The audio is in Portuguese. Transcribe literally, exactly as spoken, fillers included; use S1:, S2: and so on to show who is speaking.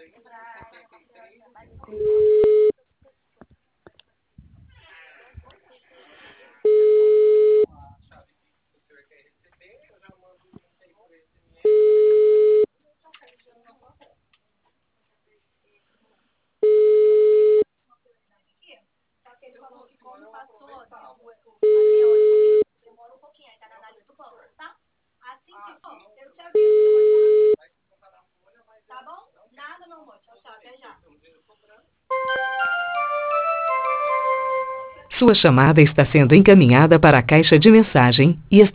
S1: Sua chamada está sendo encaminhada para a caixa de mensagem e